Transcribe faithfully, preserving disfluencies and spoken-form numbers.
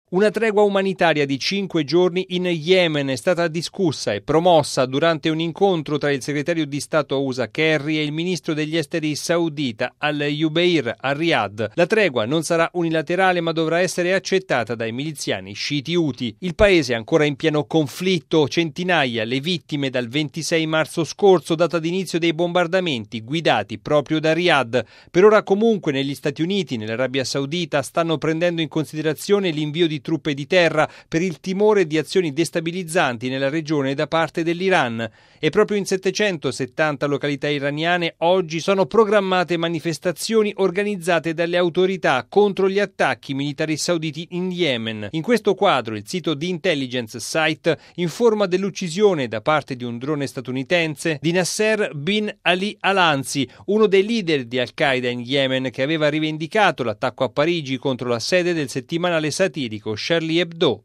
Una tregua umanitaria di cinque giorni in Yemen è stata discussa e promossa durante un incontro tra il segretario di Stato U S A Kerry e il ministro degli esteri saudita Al-Jubeir a Riyadh. La tregua non sarà unilaterale ma dovrà essere accettata dai miliziani sciiti Houthi. Il paese è ancora in pieno conflitto, centinaia le vittime dal ventisei marzo scorso, data d'inizio dei bombardamenti guidati proprio da Riyadh. Per ora comunque negli Stati Uniti, nell'Arabia Saudita, stanno prendendo in considerazione l'invio di truppe di terra per il timore di azioni destabilizzanti nella regione da parte dell'Iran. E proprio in settecentosettanta località iraniane oggi sono programmate manifestazioni organizzate dalle autorità contro gli attacchi militari sauditi in Yemen. In questo quadro il sito di intelligence Site informa dell'uccisione da parte di un drone statunitense di Nasser bin Ali Al-Ansi, uno dei leader di Al-Qaeda in Yemen, che aveva rivendicato l'attacco a Parigi contro la sede del settimanale satirico Charlie Hebdo.